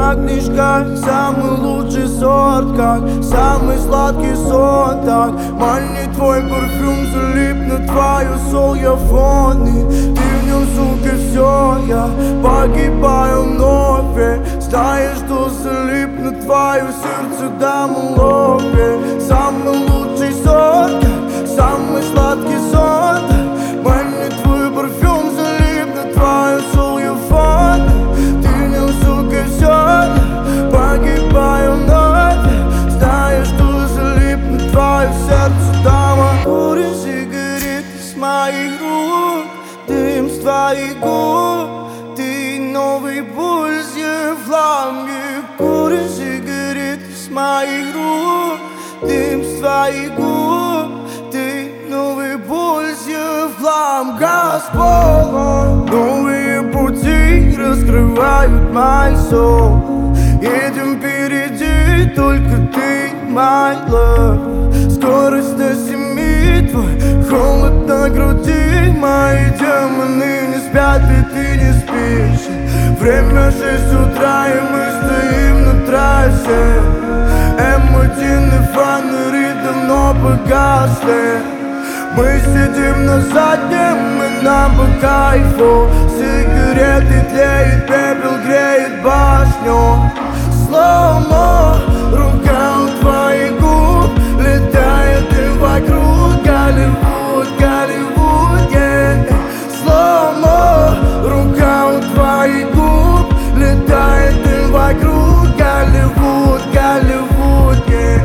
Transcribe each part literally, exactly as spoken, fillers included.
как книжка, самый лучший сорт, как самый сладкий сон. Так, маленький твой парфюм залип на твою сол, я фоне. Ты в нем, сука, все, я погибаю вновь. Знаешь, что залип на твое сердце, дам лове. Самый лучший сорт, как самый сладкий сон. Так, маленький твой парфюм залип на твою сол, я фоне. Ты в нем, сука, все, я погибаю вновь. Знаешь, что залип на твое сердце, дама. Куришь сигареты с моих рук, дым с твоих губ. Ты новый пульс, я в лампе. Куришь сигареты с моих рук, дым с твоих губ. Ты новый пульс, я в лампе. Господь, новые пути раскрывают мой сон. Едем впереди, только ты, my love. Скорость на семи, твой холод на груди. Мои демоны не спят, и ты не спишь. Время шесть утра, и мы стоим на трассе. эм один и фонари давно погасли. Мы сидим на заднем, и нам по кайфу. Сигареты тлеет, пепел греет башню. Слоумо, рука у твоих губ летает и вокруг. Голливуд, Голливуд, yeah. Слоумо, рука у твоих губ летает и вокруг. Голливуд, Голливуд, yeah.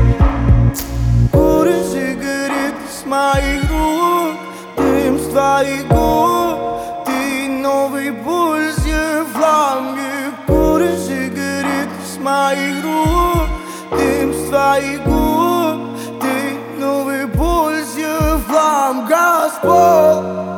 Куришь сигареты с моих рук, дым с твоих губ. Ты новый пульс, я в лампе. Куришь сигареты с моих рук, дым с твоих губ. Ты новый пульс, я в лампе. Господь.